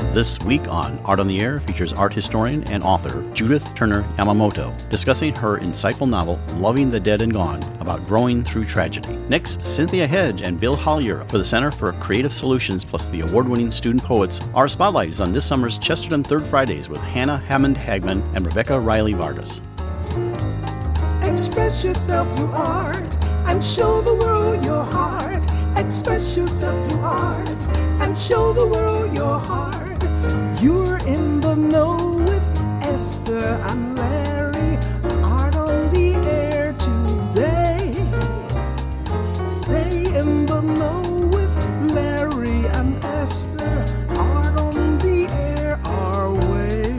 This week on Art on the Air features art historian and author Judith Turner Yamamoto discussing her insightful novel Loving the Dead and Gone about growing through tragedy. Next, Cynthia Hedge and Bill Hollier for the Center for Creative Solutions plus the award-winning student poets. Our spotlight is on this summer's Chesterton Third Fridays with Hannah Hammond Hagman and Rebecca Riley Vargas. Express yourself through art and show the world your heart. Express yourself through art and show the world your heart. You're in the know with Esther and Larry. Art on the air today. Stay in the know with Larry and Esther. Art on the air our way.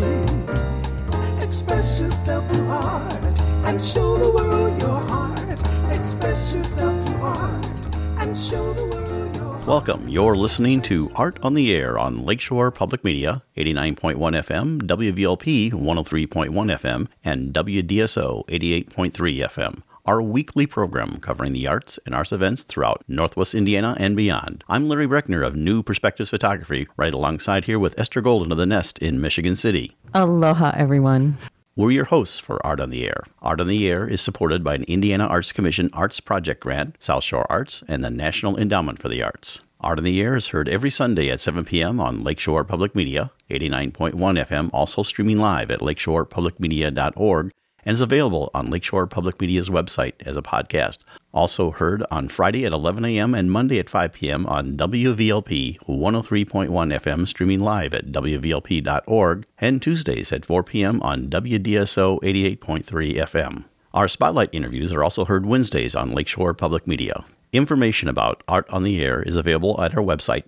Express yourself through art and show the world your heart. Express yourself through art and show the world your heart. Welcome. You're listening to Art on the Air on Lakeshore Public Media, 89.1 FM, WVLP 103.1 FM, and WDSO 88.3 FM. Our weekly program covering the arts and arts events throughout Northwest Indiana and beyond. I'm Larry Breckner of New Perspectives Photography, right alongside here with Esther Golden of The Nest in Michigan City. Aloha, everyone. We're your hosts for Art on the Air. Art on the Air is supported by an Indiana Arts Commission Arts Project Grant, South Shore Arts, and the National Endowment for the Arts. Art on the Air is heard every Sunday at 7 p.m. on Lakeshore Public Media, 89.1 FM, also streaming live at lakeshorepublicmedia.org, and is available on Lakeshore Public Media's website as a podcast. Also heard on Friday at 11 a.m. and Monday at 5 p.m. on WVLP 103.1 FM, streaming live at wvlp.org, and Tuesdays at 4 p.m. on WDSO 88.3 FM. Our Spotlight interviews are also heard Wednesdays on Lakeshore Public Media. Information about Art on the Air is available at our website,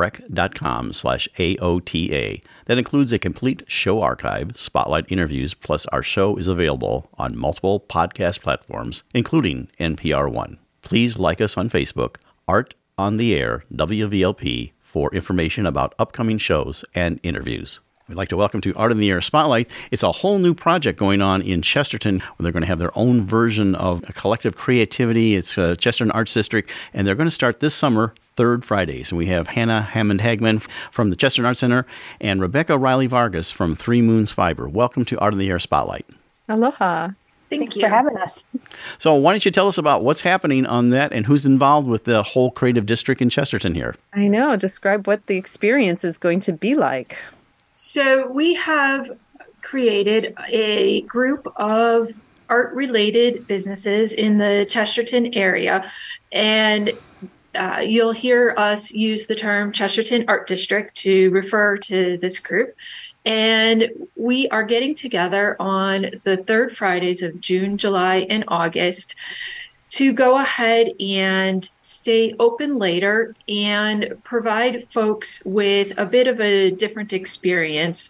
breck.com/AOTA. That includes a complete show archive, spotlight interviews, plus our show is available on multiple podcast platforms, including NPR One. Please like us on Facebook, Art on the Air, WVLP, for information about upcoming shows and interviews. We'd like to welcome to Art on the Air Spotlight. It's a whole new project going on in Chesterton where they're going to have their own version of a collective creativity. It's Chesterton Arts District, and they're going to start this summer, Third Fridays. And we have Hannah Hammond Hagman from the Chesterton Arts Center and Rebecca Riley Vargas from Three Moons Fiber. Welcome to Art on the Air Spotlight. Aloha. Thanks for having us. So why don't you tell us about what's happening on that and who's involved with the whole creative district in Chesterton here? I know. Describe what the experience is going to be like. So we have created a group of art-related businesses in the Chesterton area, and you'll hear us use the term Chesterton Art District to refer to this group. And we are getting together on the third Fridays of June, July, and August to go ahead and stay open later and provide folks with a bit of a different experience,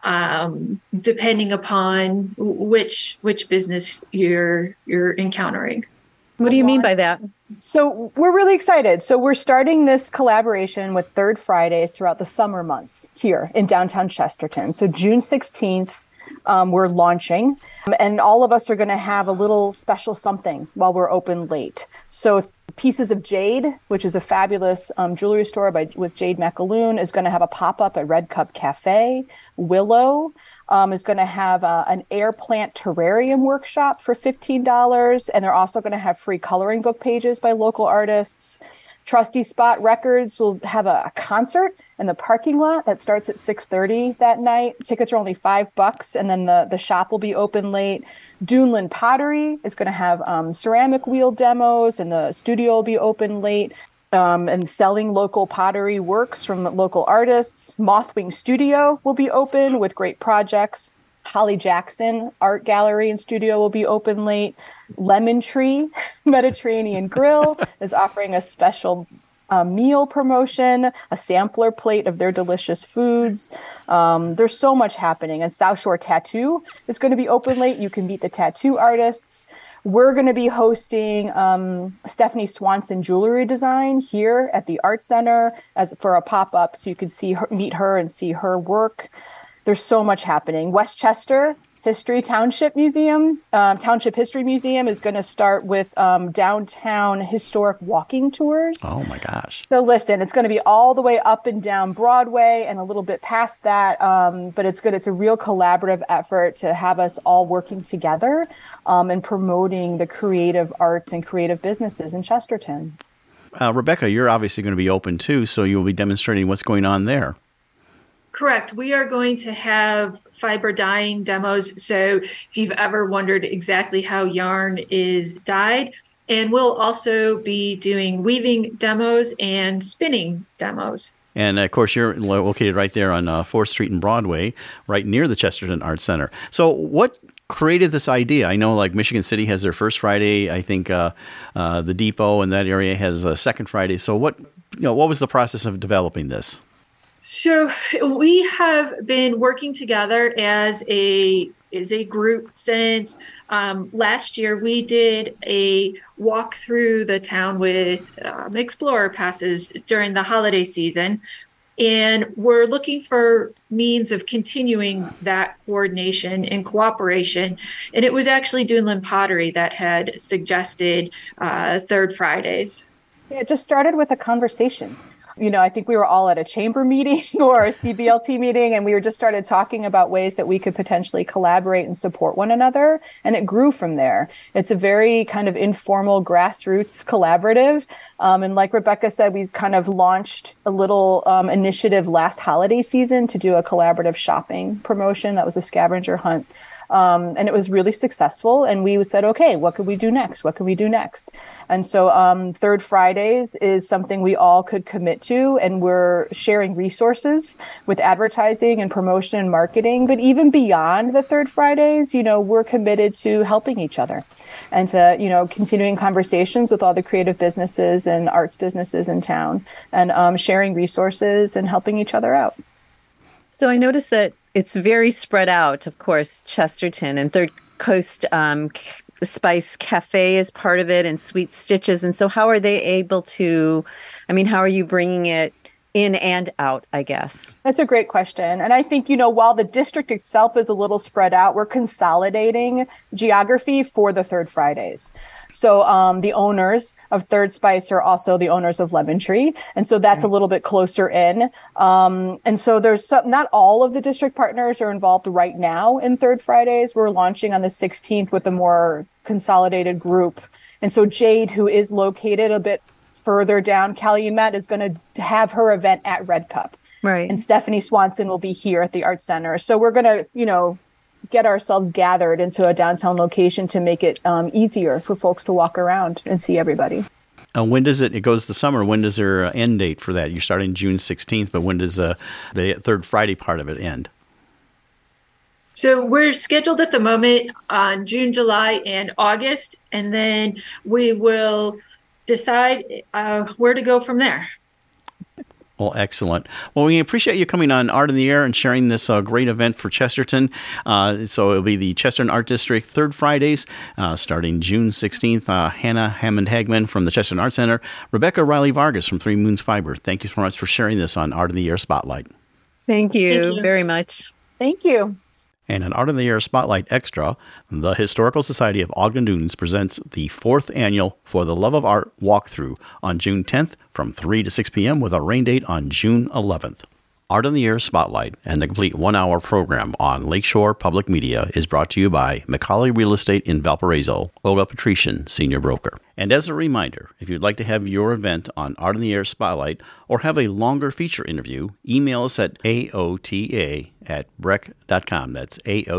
depending upon which business you're encountering. What do you mean by that? So we're really excited. So we're starting this collaboration with Third Fridays throughout the summer months here in downtown Chesterton. So June 16th, we're launching, and all of us are going to have a little special something while we're open late. So Pieces of Jade, which is a fabulous jewelry store with Jade McAloon, is going to have a pop-up at Red Cup Cafe. Willow is going to have an air plant terrarium workshop for $15, and they're also going to have free coloring book pages by local artists. Trusty Spot Records will have a concert in the parking lot that starts at 6:30 that night. Tickets are only $5, and then the shop will be open late. Duneland Pottery is going to have ceramic wheel demos, and the studio will be open late. And selling local pottery works from local artists. Mothwing Studio will be open with great projects. Holly Jackson Art Gallery and Studio will be open late. Lemon Tree Mediterranean Grill is offering a special meal promotion, a sampler plate of their delicious foods. There's so much happening. And South Shore Tattoo is going to be open late. You can meet the tattoo artists. We're going to be hosting Stephanie Swanson Jewelry Design here at the Art Center for a pop-up, so you can meet her and see her work. There's so much happening. Westchester History Township Museum, Township History Museum is going to start with downtown historic walking tours. Oh my gosh. So listen, it's going to be all the way up and down Broadway and a little bit past that. But it's good. It's a real collaborative effort to have us all working together and promoting the creative arts and creative businesses in Chesterton. Rebecca, you're obviously going to be open too, so you'll be demonstrating what's going on there. Correct. We are going to have fiber dyeing demos. So if you've ever wondered exactly how yarn is dyed, and we'll also be doing weaving demos and spinning demos. And of course, you're located right there on 4th Street and Broadway, right near the Chesterton Arts Center. So what created this idea? I know like Michigan City has their first Friday. I think the Depot in that area has a second Friday. So what was the process of developing this? So we have been working together as a group since last year. We did a walk through the town with Explorer passes during the holiday season, and we're looking for means of continuing that coordination and cooperation. And it was actually Dunlin Pottery that had suggested Third Fridays. Yeah, it just started with a conversation. I think we were all at a chamber meeting or a CBLT meeting, and we just started talking about ways that we could potentially collaborate and support one another. And it grew from there. It's a very kind of informal grassroots collaborative. And like Rebecca said, we kind of launched a little initiative last holiday season to do a collaborative shopping promotion. That was a scavenger hunt. And it was really successful. And we said, okay, what could we do next? What could we do next? And so Third Fridays is something we all could commit to. And we're sharing resources with advertising and promotion and marketing. But even beyond the Third Fridays, we're committed to helping each other and to, continuing conversations with all the creative businesses and arts businesses in town and sharing resources and helping each other out. So I noticed that it's very spread out, of course, Chesterton and Third Coast Spice Cafe is part of it and Sweet Stitches. And so how are they able to, how are you bringing it in and out, I guess? That's a great question. And I think, while the district itself is a little spread out, we're consolidating geography for the Third Fridays. So the owners of Third Spice are also the owners of Lemon Tree. And so that's a little bit closer in. And so there's not all of the district partners are involved right now in Third Fridays. We're launching on the 16th with a more consolidated group. And so Jade, who is located a bit further down Calumet, is going to have her event at Red Cup. Right. And Stephanie Swanson will be here at the Arts Center. So we're going to, get ourselves gathered into a downtown location to make it easier for folks to walk around and see everybody. When does it goes to summer? When does there end date for that? You're starting June 16th, but when does the Third Friday part of it end? So we're scheduled at the moment on June, July, and August, and then we will decide where to go from there. Well, excellent. Well, we appreciate you coming on Art in the Air and sharing this great event for Chesterton. So it'll be the Chesterton Art District Third Fridays starting June 16th. Hannah Hammond-Hagman from the Chesterton Art Center. Rebecca Riley-Vargas from Three Moons Fiber. Thank you so much for sharing this on Art in the Air Spotlight. Thank you very much. Thank you. And an Art in the Air Spotlight Extra, the Historical Society of Ogden Dunes presents the 4th annual For the Love of Art walkthrough on June 10th from 3 to 6 p.m. with a rain date on June 11th. Art in the Air Spotlight and the complete 1-hour program on Lakeshore Public Media is brought to you by McCauley Real Estate in Valparaiso, Olga Patrician, Senior Broker. And as a reminder, if you'd like to have your event on Art in the Air Spotlight or have a longer feature interview, email us at aota@brech.com. That's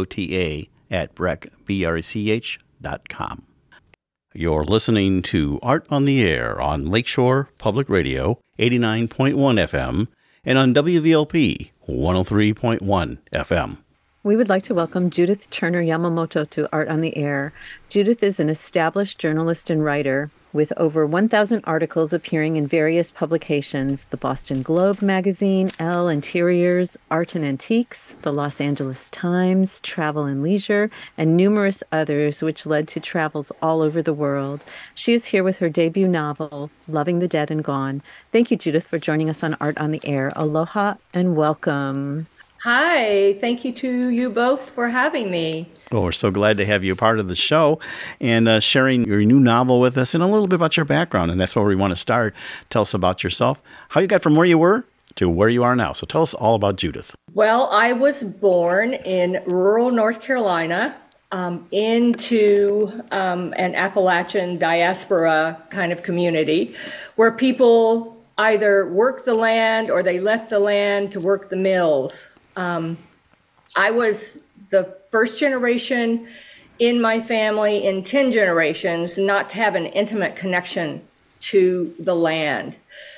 aota@brech.com. You're listening to Art on the Air on Lakeshore Public Radio, 89.1 FM, and on WVLP 103.1 FM. We would like to welcome Judith Turner Yamamoto to Art on the Air. Judith is an established journalist and writer with over 1,000 articles appearing in various publications, the Boston Globe magazine, Elle Interiors, Art and Antiques, the Los Angeles Times, Travel and Leisure, and numerous others, which led to travels all over the world. She is here with her debut novel, Loving the Dead and Gone. Thank you, Judith, for joining us on Art on the Air. Aloha and welcome. Hi, thank you to you both for having me. Well, we're so glad to have you a part of the show and sharing your new novel with us and a little bit about your background. And that's where we want to start. Tell us about yourself, how you got from where you were to where you are now. So tell us all about Judith. Well, I was born in rural North Carolina into an Appalachian diaspora kind of community where people either worked the land or they left the land to work the mills. I was the first generation in my family in 10 generations not to have an intimate connection to the land.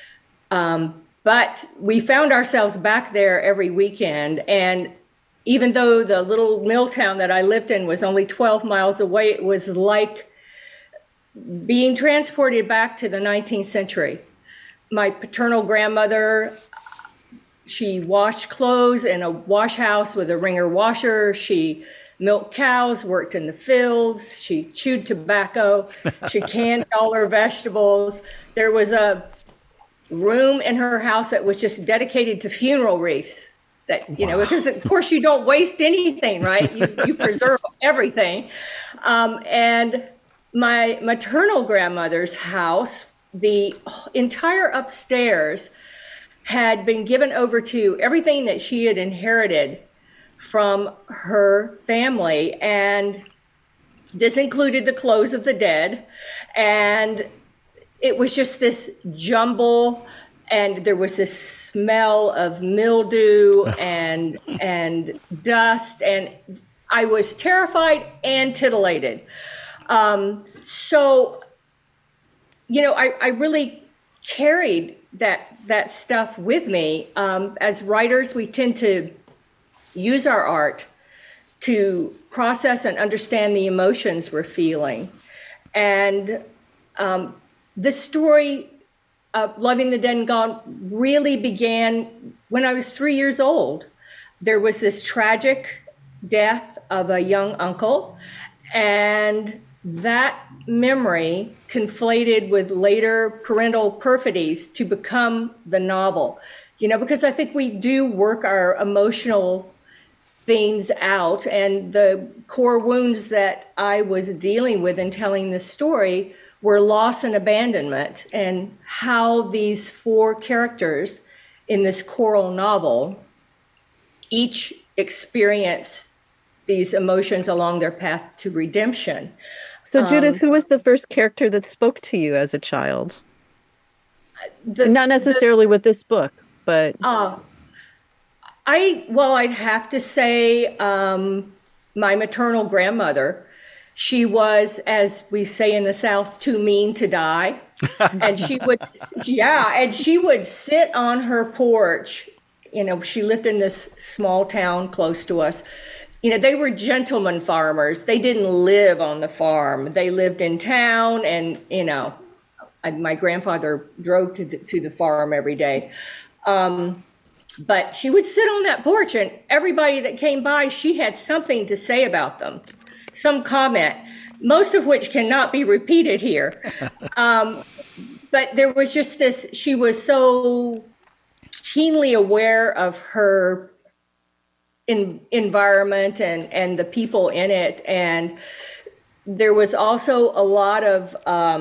But we found ourselves back there every weekend. And even though the little mill town that I lived in was only 12 miles away, it was like being transported back to the 19th century. My paternal grandmother, she washed clothes in a wash house with a wringer washer. She milked cows, worked in the fields. She chewed tobacco. She canned all her vegetables. There was a room in her house that was just dedicated to funeral wreaths. That, you know, because of course you don't waste anything, right? You preserve everything. And my maternal grandmother's house, the entire upstairs had been given over to everything that she had inherited from her family. And this included the clothes of the dead. And it was just this jumble, and there was this smell of mildew and dust. And I was terrified and titillated. So, you know, I really carried that stuff with me. As writers, we tend to use our art to process and understand the emotions we're feeling. And this story of Loving the Dead and Gone really began when I was 3 years old. There was this tragic death of a young uncle, and that memory conflated with later parental perfidies to become the novel. You know, because I think we do work our emotional themes out, and the core wounds that I was dealing with in telling this story were loss and abandonment, and how these four characters in this choral novel each experience these emotions along their path to redemption. So, Judith, who was the first character that spoke to you as a child? Not necessarily with this book, but... I'd have to say my maternal grandmother. She was, as we say in the South, too mean to die. And she would sit on her porch. You know, she lived in this small town close to us. You know, they were gentleman farmers. They didn't live on the farm. They lived in town, and, you know, my grandfather drove to the farm every day. But she would sit on that porch, and everybody that came by, she had something to say about them, some comment, most of which cannot be repeated here. But there was just this, she was so keenly aware of her environment and the people in it. And there was also a lot of,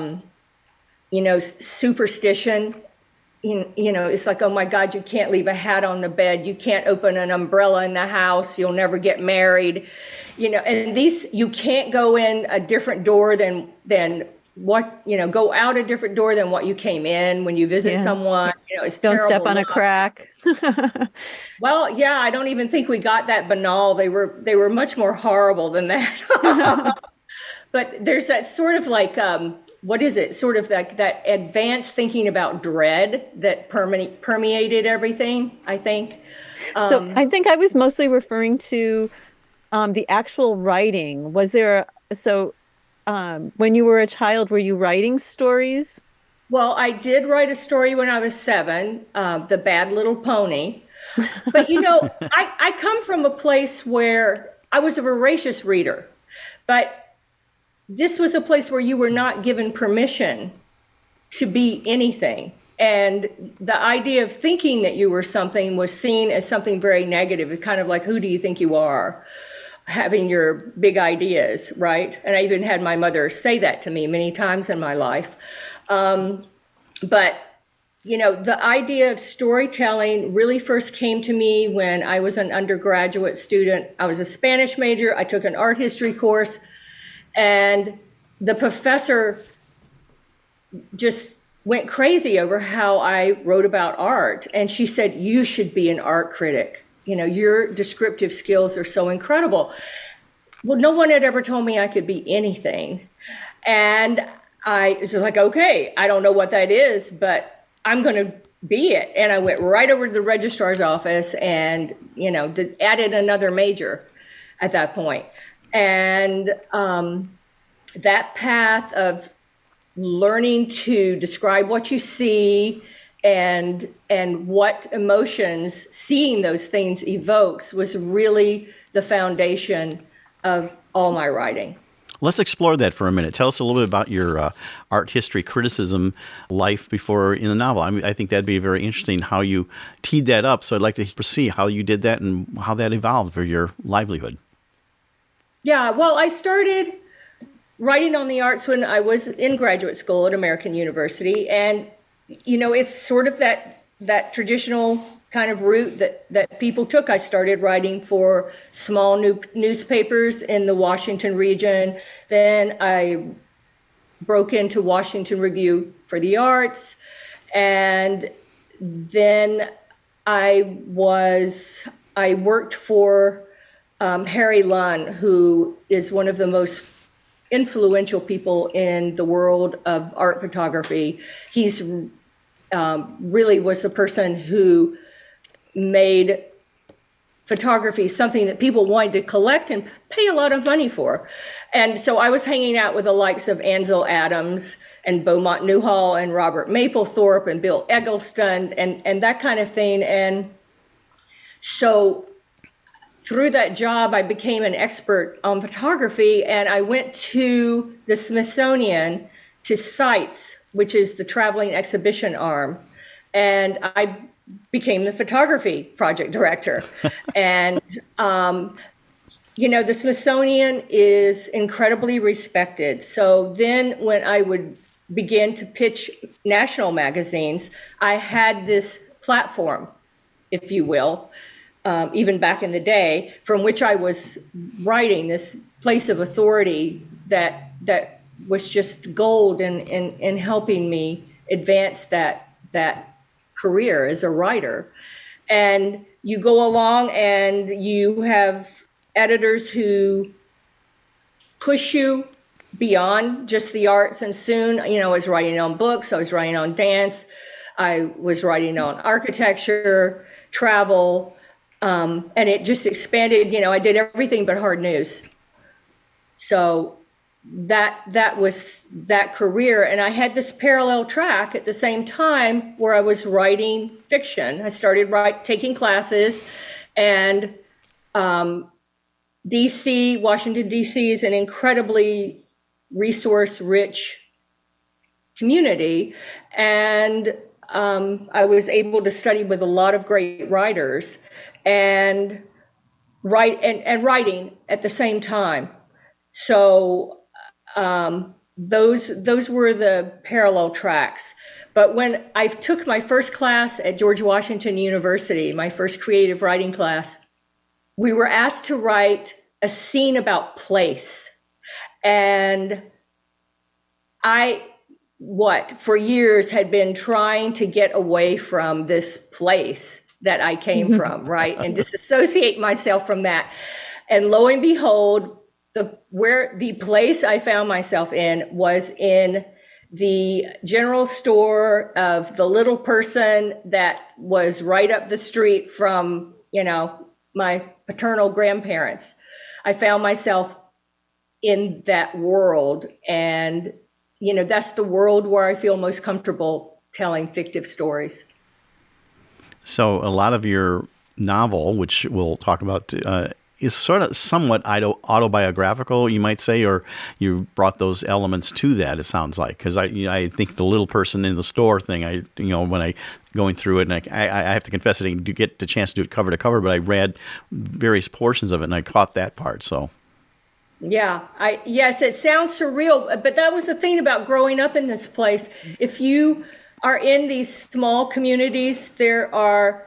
superstition. You know, it's like, oh my God, you can't leave a hat on the bed. You can't open an umbrella in the house. You'll never get married. You know, and you can't go in a different door than what, you know, go out a different door than what you came in when you visit someone. You know, it's don't terrible step on a crack. Well, yeah, I don't even think we got that banal. They were much more horrible than that. But there's that sort of like, what is it? Sort of like that advanced thinking about dread that permeated everything, I think. So I think I was mostly referring to the actual writing. Was there, when you were a child, were you writing stories? Well, I did write a story when I was 7, The Bad Little Pony. But, you know, I come from a place where I was a voracious reader, but this was a place where you were not given permission to be anything. And the idea of thinking that you were something was seen as something very negative. It's kind of like, who do you think you are? Having your big ideas, right? And I even had my mother say that to me many times in my life. But, you know, the idea of storytelling really first came to me when I was an undergraduate student. I was a Spanish major. I took an art history course, and the professor just went crazy over how I wrote about art. And she said, you should be an art critic. You know, your descriptive skills are so incredible. Well, no one had ever told me I could be anything. And I was like, okay, I don't know what that is, but I'm going to be it. And I went right over to the registrar's office and, you know, added another major at that point. And that path of learning to describe what you see and what emotions seeing those things evokes was really the foundation of all my writing. Let's explore that for a minute. Tell us a little bit about your art history criticism life before in the novel. I mean, I think that'd be very interesting how you teed that up. So I'd like to see how you did that and how that evolved for your livelihood. Yeah, well, I started writing on the arts when I was in graduate school at American University. And, you know, it's sort of that traditional kind of route that people took. I started writing for small newspapers in the Washington region. Then I broke into Washington Review for the Arts. And then I worked for Harry Lunn, who is one of the most influential people in the world of art photography. He's really was the person who made photography something that people wanted to collect and pay a lot of money for. And so I was hanging out with the likes of Ansel Adams and Beaumont Newhall and Robert Mapplethorpe and Bill Eggleston and that kind of thing. And so through that job, I became an expert on photography, and I went to the Smithsonian to CITES, which is the traveling exhibition arm, and I became the photography project director. And, you know, the Smithsonian is incredibly respected. So then when I would begin to pitch national magazines, I had this platform, if you will, even back in the day, from which I was writing, this place of authority that was just gold in helping me advance that career as a writer. And you go along and you have editors who push you beyond just the arts. And soon, you know, I was writing on books, I was writing on dance, I was writing on architecture, travel, and it just expanded. You know, I did everything but hard news. So that was that career. And I had this parallel track at the same time where I was writing fiction. I started taking classes, and Washington, D.C. is an incredibly resource-rich community. And I was able to study with a lot of great writers and writing at the same time. So those were the parallel tracks. But when I took my first class at George Washington University, my first creative writing class, we were asked to write a scene about place. And for years had been trying to get away from this place that I came from, right? And disassociate myself from that. And lo and behold, the place I found myself in was in the general store of the little person that was right up the street from, you know, my paternal grandparents. I found myself in that world, and, you know, that's the world where I feel most comfortable telling fictive stories. So a lot of your novel, which we'll talk about is sort of somewhat autobiographical, you might say, or you brought those elements to that. It sounds like, because I think the little person in the store thing. When I going through it, and I have to confess, I didn't get the chance to do it cover to cover, but I read various portions of it and I caught that part. So. Yeah, yes, it sounds surreal, but that was the thing about growing up in this place. If you are in these small communities, there are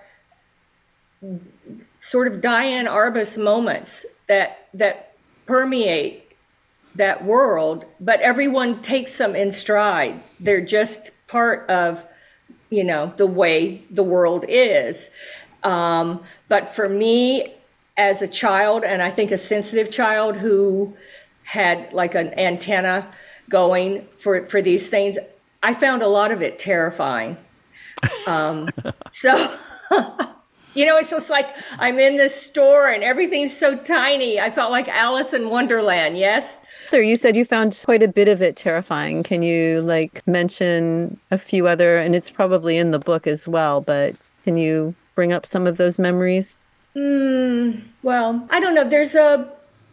sort of Diane Arbus moments that permeate that world, but everyone takes them in stride. They're just part of, the way the world is. But for me, as a child, and I think a sensitive child who had like an antenna going for these things, I found a lot of it terrifying. So, it's just like I'm in this store and everything's so tiny. I felt like Alice in Wonderland, yes? There, you said you found quite a bit of it terrifying. Can you mention a few other, and it's probably in the book as well, but can you bring up some of those memories? Well, I don't know. There's a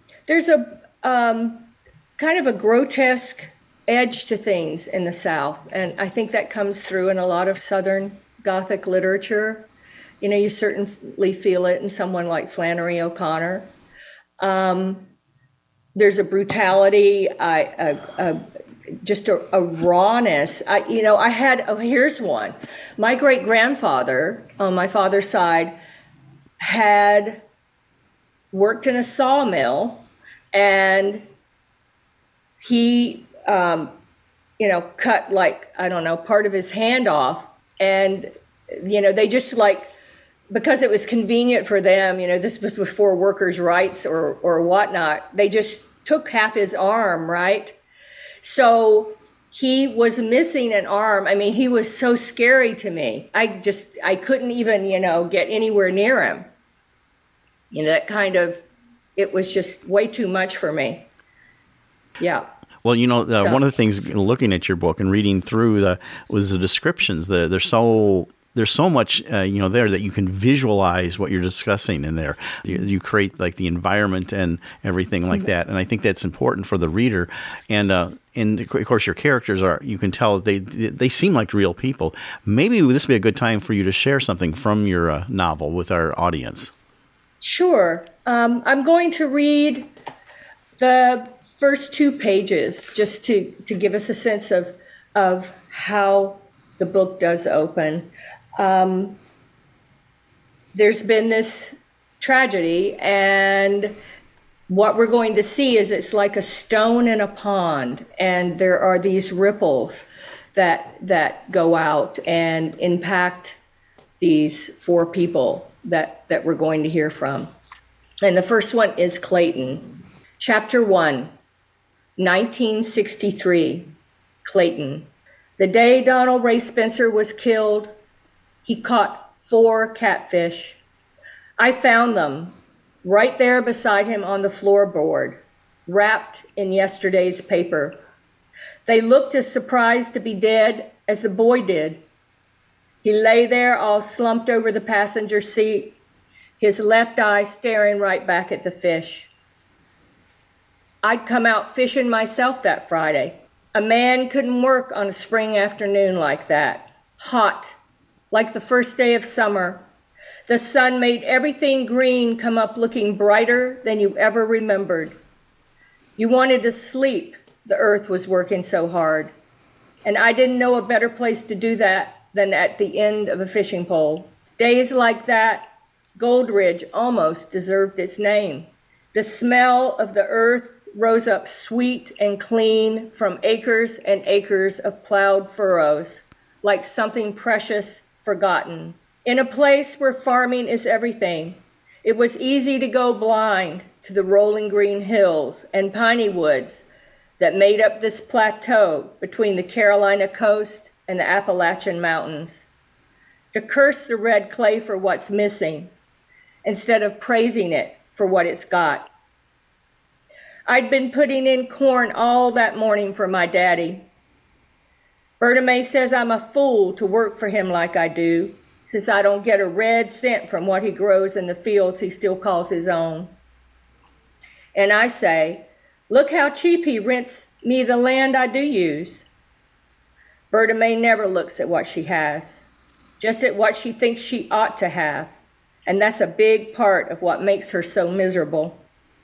kind of a grotesque edge to things in the South, and I think that comes through in a lot of Southern Gothic literature. You certainly feel it in someone like Flannery O'Connor. There's a brutality, just a rawness. Here's one. My great-grandfather on my father's side had worked in a sawmill, and he, cut part of his hand off, and, they just because it was convenient for them, this was before workers' rights or whatnot, they just took half his arm, right? So he was missing an arm. I mean, he was so scary to me. I couldn't even, get anywhere near him. That kind of, it was just way too much for me. Yeah. Well, one of the things looking at your book and reading through was the descriptions. There's so much, there that you can visualize what you're discussing in there. You create the environment and everything like that. And I think that's important for the reader. And of course, your characters you can tell they seem like real people. Maybe this would be a good time for you to share something from your novel with our audience. Sure. I'm going to read the first 2 pages just to give us a sense of how the book does open. There's been this tragedy, and what we're going to see is it's like a stone in a pond, and there are these ripples that go out and impact these 4 people that we're going to hear from. And the first one is Clayton. Chapter 1, 1963, Clayton. The day Donald Ray Spencer was killed, he caught 4 catfish. I found them right there beside him on the floorboard, wrapped in yesterday's paper. They looked as surprised to be dead as the boy did. He lay there all slumped over the passenger seat, his left eye staring right back at the fish. I'd come out fishing myself that Friday. A man couldn't work on a spring afternoon like that. Hot, like the first day of summer. The sun made everything green come up looking brighter than you ever remembered. You wanted to sleep, the earth was working so hard. And I didn't know a better place to do that than at the end of a fishing pole. Days like that, Goldridge almost deserved its name. The smell of the earth rose up sweet and clean from acres and acres of plowed furrows, like something precious forgotten. In a place where farming is everything, it was easy to go blind to the rolling green hills and piney woods that made up this plateau between the Carolina coast and the Appalachian Mountains. To curse the red clay for what's missing, instead of praising it for what it's got. I'd been putting in corn all that morning for my daddy. Berta Mae says I'm a fool to work for him like I do, since I don't get a red cent from what he grows in the fields he still calls his own. And I say, look how cheap he rents me the land I do use. Berta May never looks at what she has, just at what she thinks she ought to have. And that's a big part of what makes her so miserable.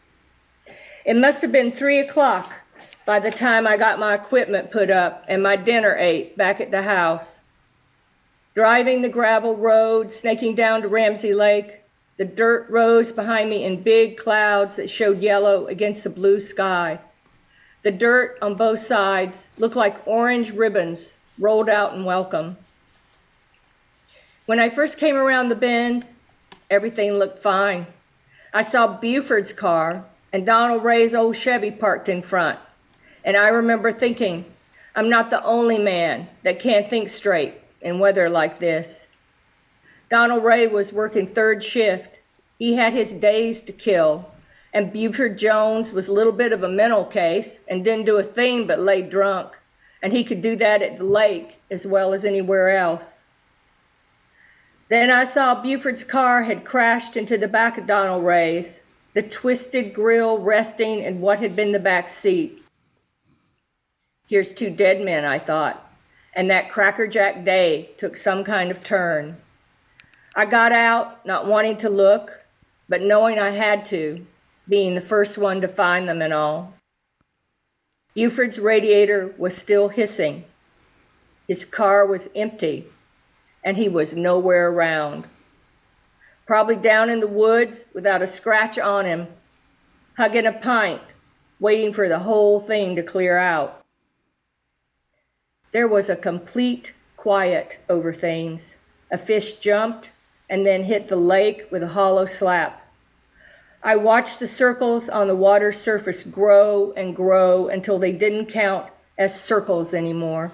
It must have been 3 o'clock by the time I got my equipment put up and my dinner ate back at the house. Driving the gravel road, snaking down to Ramsey Lake, the dirt rose behind me in big clouds that showed yellow against the blue sky. The dirt on both sides looked like orange ribbons rolled out in welcome. When I first came around the bend, everything looked fine. I saw Buford's car and Donald Ray's old Chevy parked in front. And I remember thinking, I'm not the only man that can't think straight in weather like this. Donald Ray was working third shift. He had his days to kill. And Buford Jones was a little bit of a mental case and didn't do a thing but lay drunk. And he could do that at the lake as well as anywhere else. Then I saw Buford's car had crashed into the back of Donald Ray's, the twisted grill resting in what had been the back seat. Here's 2 dead men, I thought, and that crackerjack day took some kind of turn. I got out, not wanting to look, but knowing I had to, being the first one to find them and all. Buford's radiator was still hissing. His car was empty, and he was nowhere around. Probably down in the woods without a scratch on him, hugging a pint, waiting for the whole thing to clear out. There was a complete quiet over things. A fish jumped and then hit the lake with a hollow slap. I watched the circles on the water surface grow and grow until they didn't count as circles anymore.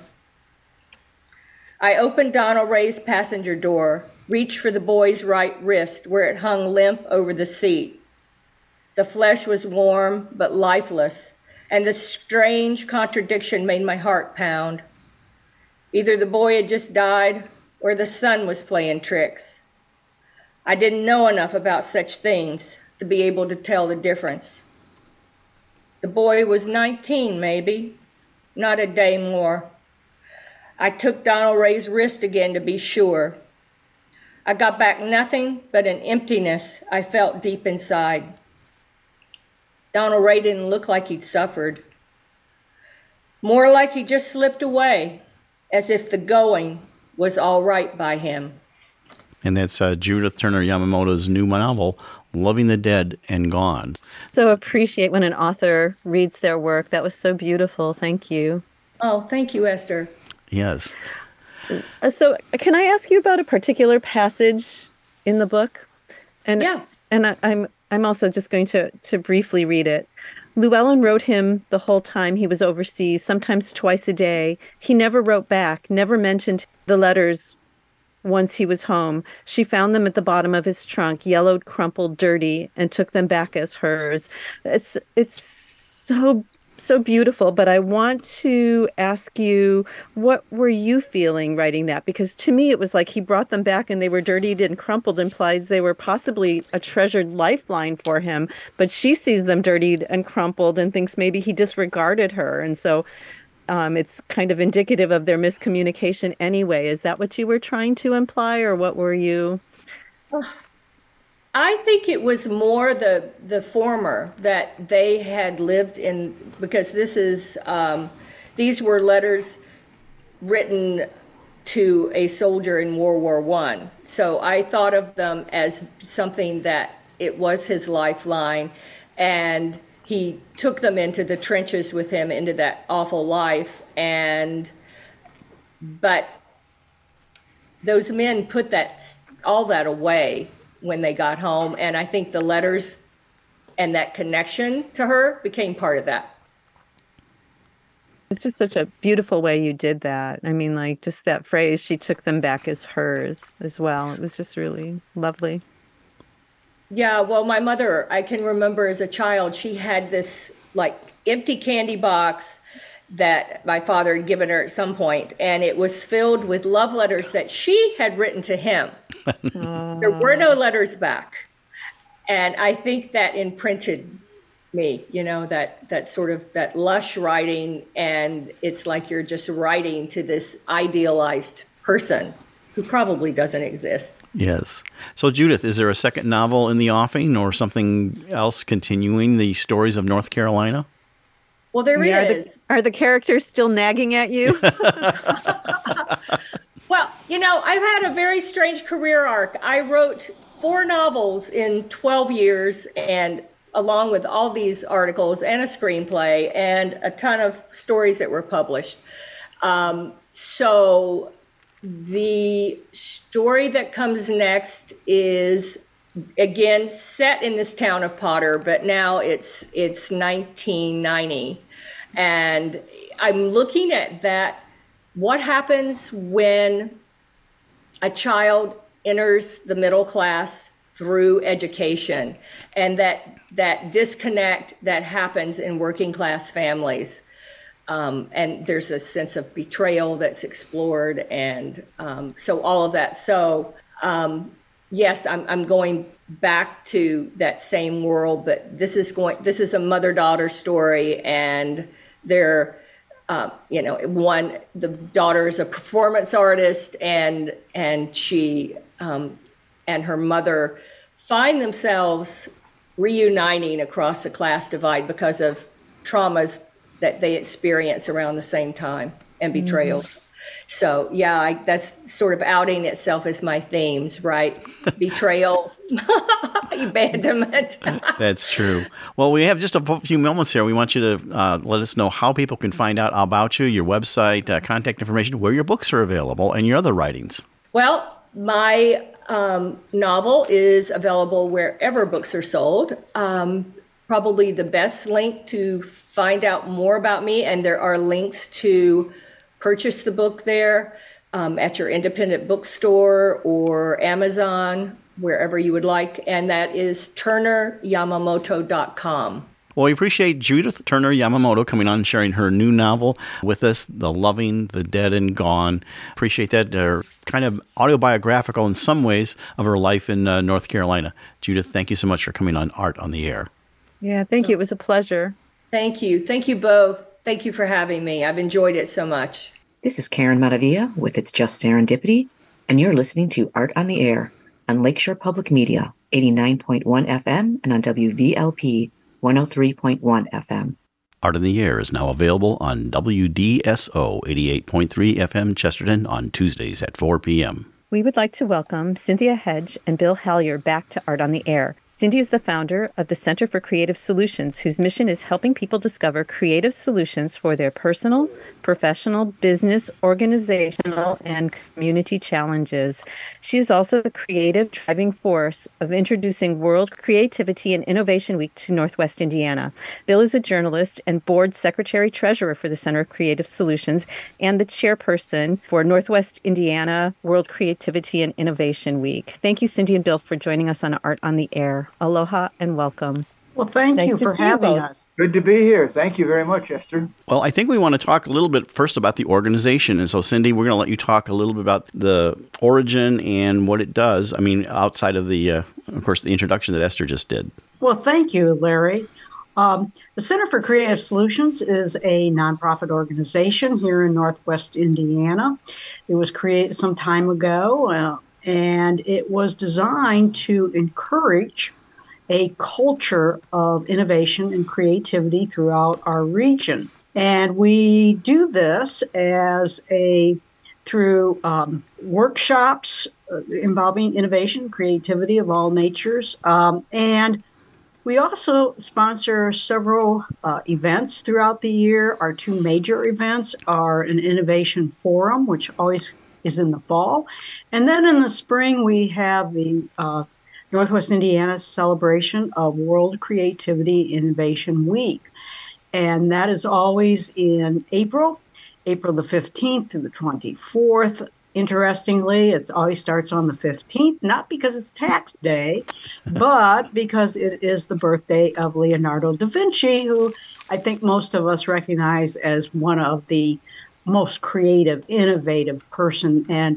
I opened Donald Ray's passenger door, reached for the boy's right wrist where it hung limp over the seat. The flesh was warm but lifeless, and the strange contradiction made my heart pound. Either the boy had just died or the sun was playing tricks. I didn't know enough about such things to be able to tell the difference. The boy was 19, maybe, not a day more. I took Donald Ray's wrist again to be sure. I got back nothing but an emptiness I felt deep inside. Donald Ray didn't look like he'd suffered. More like he just slipped away, as if the going was all right by him. And that's Judith Turner Yamamoto's new novel, Loving the Dead and Gone. So appreciate when an author reads their work. That was so beautiful. Thank you. Oh, thank you, Esther. Yes. So can I ask you about a particular passage in the book? And Yeah. And I'm also just going to briefly read it. Llewellyn wrote him the whole time he was overseas, sometimes twice a day. He never wrote back, never mentioned the letters once he was home. She found them at the bottom of his trunk, yellowed, crumpled, dirty, and took them back as hers. It's so beautiful, but I want to ask you, what were you feeling writing that? Because to me, it was like he brought them back and they were dirtied and crumpled, implies they were possibly a treasured lifeline for him, but she sees them dirtied and crumpled and thinks maybe he disregarded her. And so it's kind of indicative of their miscommunication anyway. Is that what you were trying to imply, or what were you? I think it was more the former, that they had lived in, because these were letters written to a soldier in World War I. So I thought of them as something that it was his lifeline, and he took them into the trenches with him, into that awful life. But those men put all that away when they got home, and I think the letters and that connection to her became part of that. It's just such a beautiful way you did that. I mean, like, just that phrase, she took them back as hers as well. It was just really lovely. Yeah, well, my mother, I can remember as a child, she had this like empty candy box that my father had given her at some point, and it was filled with love letters that she had written to him. There were no letters back. And I think that imprinted me, that sort of that lush writing, and it's like you're just writing to this idealized person who probably doesn't exist. Yes. So, Judith, is there a second novel in the offing or something else continuing the stories of North Carolina? Well, there is. Are the characters still nagging at you? Well, I've had a very strange career arc. I wrote 4 novels in 12 years, and along with all these articles and a screenplay and a ton of stories that were published. So the story that comes next is, again, set in this town of Potter, but now it's 1990. And I'm looking at that. What happens when a child enters the middle class through education, and that disconnect that happens in working class families? And there's a sense of betrayal that's explored, and so all of that. So yes, I'm going back to that same world, but this is a mother-daughter story, and they're the daughter is a performance artist, and she and her mother find themselves reuniting across the class divide because of traumas that they experience around the same time and betrayals. Mm-hmm. So yeah, that's sort of outing itself as my themes, right? Betrayal, abandonment. That's true. Well, we have just a few moments here. We want you to let us know how people can find out about you, your website, contact information, where your books are available, and your other writings. Well, my novel is available wherever books are sold. Probably the best link to find out more about me, and there are links to purchase the book there at your independent bookstore or Amazon, wherever you would like, and that is turneryamamoto.com. Well, we appreciate Judith Turner Yamamoto coming on and sharing her new novel with us, The Loving, the Dead and Gone. Appreciate that. Kind of autobiographical in some ways of her life in North Carolina. Judith, thank you so much for coming on Art on the Air. Yeah, thank you. It was a pleasure. Thank you. Thank you both. Thank you for having me. I've enjoyed it so much. This is Karen Maravilla with It's Just Serendipity, and you're listening to Art on the Air on Lakeshore Public Media, 89.1 FM, and on WVLP 103.1 FM. Art on the Air is now available on WDSO 88.3 FM Chesterton on Tuesdays at 4 p.m. We would like to welcome Cynthia Hedge and Bill Hallier back to Art on the Air. Cindy is the founder of the Center for Creative Solutions, whose mission is helping people discover creative solutions for their personal, professional, business, organizational, and community challenges. She is also the creative driving force of introducing World Creativity and Innovation Week to Northwest Indiana. Bill is a journalist and board secretary-treasurer for the Center for Creative Solutions and the chairperson for Northwest Indiana World Creativity and Innovation Week. Thank you, Cindy and Bill, for joining us on Art on the Air. Aloha and welcome. Well, thank you for having us. Good to be here. Thank you very much, Esther. Well, I think we want to talk a little bit first about the organization. And so, Cindy, we're going to let you talk a little bit about the origin and what it does. I mean, outside of the, of course, the introduction that Esther just did. Well, thank you, Larry. The Center for Creative Solutions is a nonprofit organization here in Northwest Indiana. It was created some time ago, and it was designed to encourage a culture of innovation and creativity throughout our region. And we do this through workshops involving innovation, creativity of all natures. And we also sponsor several events throughout the year. Our 2 major events are an innovation forum, which always is in the fall. And then in the spring, we have the Northwest Indiana celebration of World Creativity Innovation Week. And that is always in April the 15th to the 24th. Interestingly, it always starts on the 15th, not because it's tax day, but because it is the birthday of Leonardo da Vinci, who I think most of us recognize as one of the most creative, innovative person. And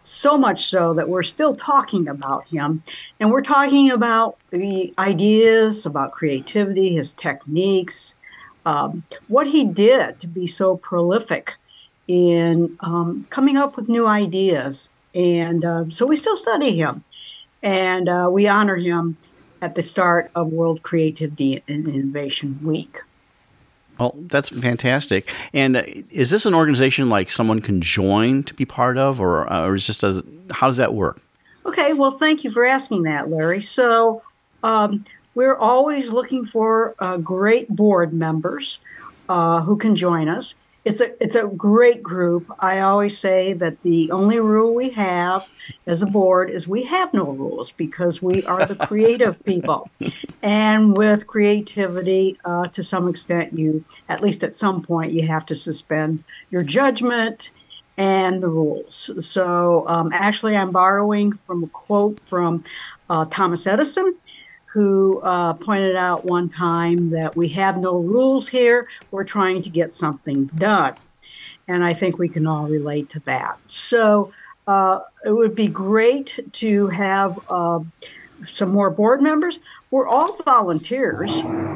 So much so that we're still talking about him. And we're talking about the ideas, about creativity, his techniques, what he did to be so prolific in coming up with new ideas. And so we still study him. And we honor him at the start of World Creativity and Innovation Week. Oh, that's fantastic. And is this an organization like someone can join to be part of, or is just how does that work? Okay, well, thank you for asking that, Larry. So we're always looking for great board members who can join us. It's a great group. I always say that the only rule we have as a board is we have no rules because we are the creative people. And with creativity, to some extent, at least at some point, you have to suspend your judgment and the rules. So actually, I'm borrowing from a quote from Thomas Edison, who pointed out one time that we have no rules here. We're trying to get something done. And I think we can all relate to that. So it would be great to have some more board members. We're all volunteers.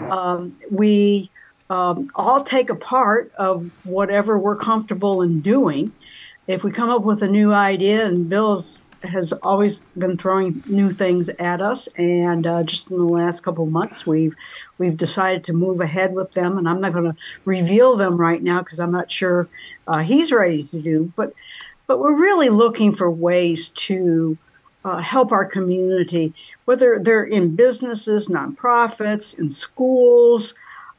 We all take a part of whatever we're comfortable in doing. If we come up with a new idea, and Bill has always been throwing new things at us, and just in the last couple of months, we've decided to move ahead with them. And I'm not going to reveal them right now because I'm not sure he's ready to do. But we're really looking for ways to help our community, whether they're in businesses, nonprofits, in schools,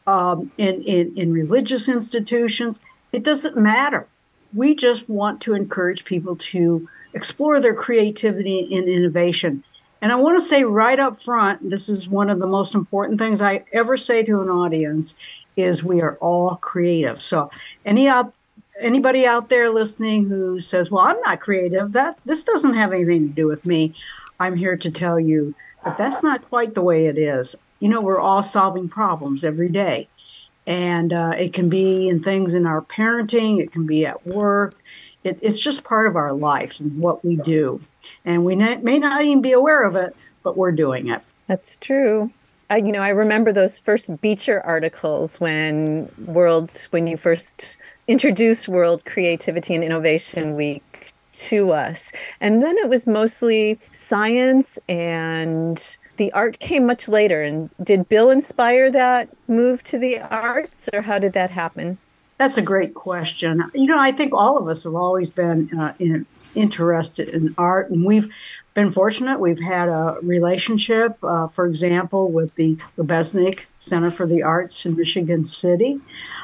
in religious institutions. It doesn't matter. We just want to encourage people to explore their creativity and innovation. And I want to say right up front, this is one of the most important things I ever say to an audience, is we are all creative. So anybody out there listening who says, well, I'm not creative, this doesn't have anything to do with me, I'm here to tell you that that's not quite the way it is. We're all solving problems every day. And it can be in things in our parenting, it can be at work. It's just part of our life and what we do. And we may not even be aware of it, but we're doing it. That's true. I remember those first Beecher articles when you first introduced World Creativity and Innovation Week to us. And then it was mostly science, and the art came much later. And did Bill inspire that move to the arts, or how did that happen? That's a great question. I think all of us have always been interested in art, and we've been fortunate. We've had a relationship, for example, with the Lebesnick Center for the Arts in Michigan City.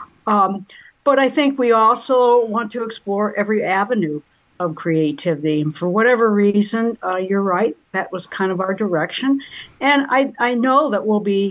But I think we also want to explore every avenue of creativity. And for whatever reason, you're right, that was kind of our direction. And I know that we'll be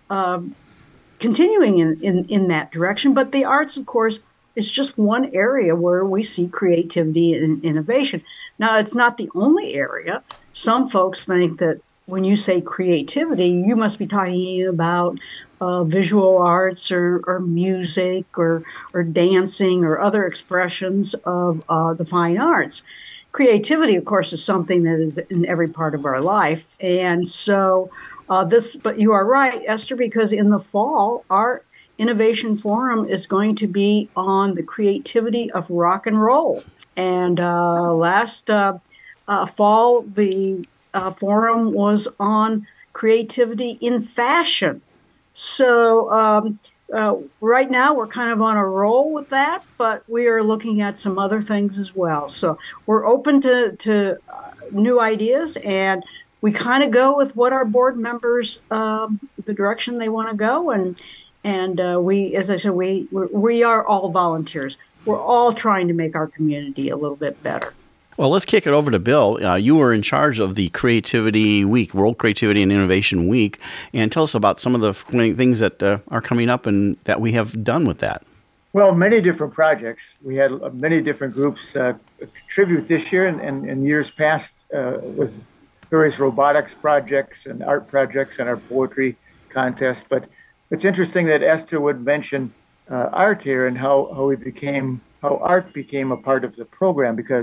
continuing in that direction. But the arts, of course, is just one area where we see creativity and innovation. Now, it's not the only area. Some folks think that when you say creativity, you must be talking about visual arts or music or dancing or other expressions of the fine arts. Creativity, of course, is something that is in every part of our life. And so but you are right, Esther, because in the fall, our Innovation Forum is going to be on the creativity of rock and roll. And last fall, the forum was on creativity in fashion. So right now, we're kind of on a roll with that, but we are looking at some other things as well. So we're open to new ideas, and we kind of go with what our board members, the direction they want to go. And we, as I said, we are all volunteers. We're all trying to make our community a little bit better. Well, let's kick it over to Bill. You were in charge of the Creativity Week, World Creativity and Innovation Week, and tell us about some of the things that are coming up and that we have done with that. Well, many different projects. We had many different groups contribute this year and in years past with various robotics projects and art projects and our poetry contest. But it's interesting that Esther would mention art here and how art became a part of the program, because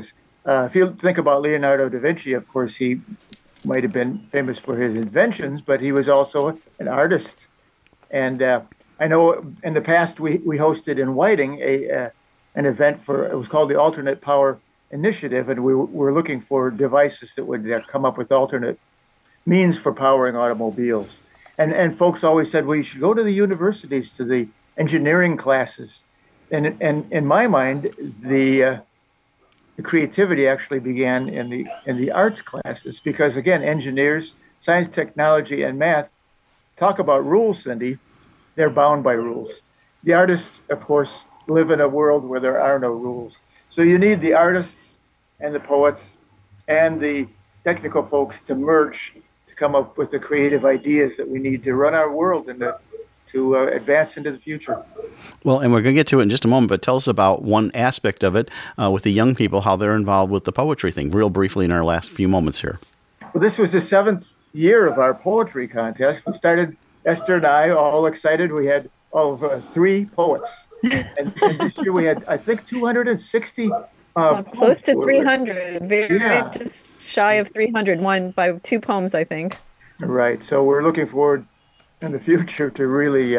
If you think about Leonardo da Vinci, of course, he might have been famous for his inventions, but he was also an artist. And I know in the past we hosted in Whiting an event it was called the Alternate Power Initiative, and we were looking for devices that would come up with alternate means for powering automobiles. And folks always said, well, you should go to the universities, to the engineering classes. And in my mind, the creativity actually began in the arts classes, because again, engineers, science, technology, and math talk about rules, Cindy. They're bound by rules. The artists, of course, live in a world where there are no rules. So you need the artists and the poets and the technical folks to merge to come up with the creative ideas that we need to run our world and to advance into the future. Well, and we're going to get to it in just a moment, but tell us about one aspect of it with the young people, how they're involved with the poetry thing, real briefly in our last few moments here. Well, this was the 7th year of our poetry contest. We started, Esther and I, all excited. We had 3 poets. And this year we had, I think, 260 close to 300, just shy of 300, won by 2 poems, I think. Right. So we're looking forward in the future to really,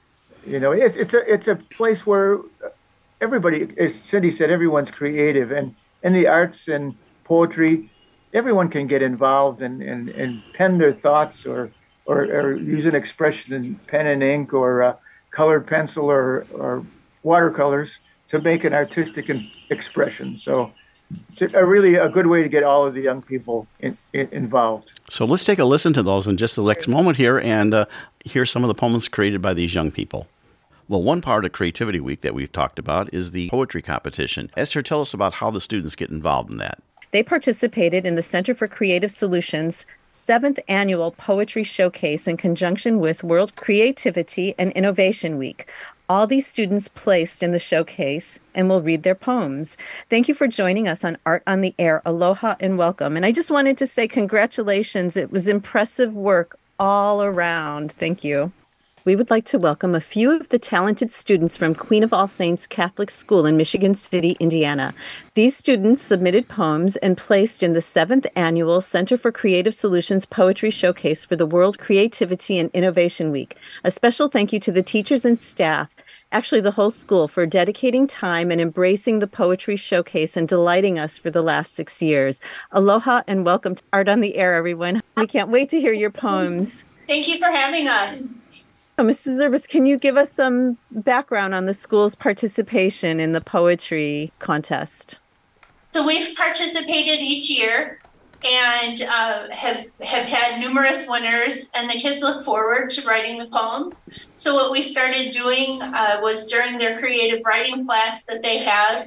it's a place where everybody, as Cindy said, everyone's creative, and in the arts and poetry, everyone can get involved and pen their thoughts or use an expression in pen and ink or colored pencil or watercolors to make an artistic expression. So it's a good way to get all of the young people involved. So let's take a listen to those in just the next moment here and hear some of the poems created by these young people. Well, one part of Creativity Week that we've talked about is the poetry competition. Esther, tell us about how the students get involved in that. They participated in the Center for Creative Solutions' 7th annual Poetry Showcase in conjunction with World Creativity and Innovation Week. All these students placed in the showcase and will read their poems. Thank you for joining us on Art on the Air. Aloha and welcome. And I just wanted to say congratulations. It was impressive work all around. Thank you. We would like to welcome a few of the talented students from Queen of All Saints Catholic School in Michigan City, Indiana. These students submitted poems and placed in the 7th annual Center for Creative Solutions Poetry Showcase for the World Creativity and Innovation Week. A special thank you to the teachers and staff, actually the whole school, for dedicating time and embracing the Poetry Showcase and delighting us for the last 6 years. Aloha and welcome to Art on the Air, everyone. We can't wait to hear your poems. Thank you for having us. Mrs. Zervis, can you give us some background on the school's participation in the poetry contest? So we've participated each year and have had numerous winners, and the kids look forward to writing the poems. So what we started doing was during their creative writing class that they had,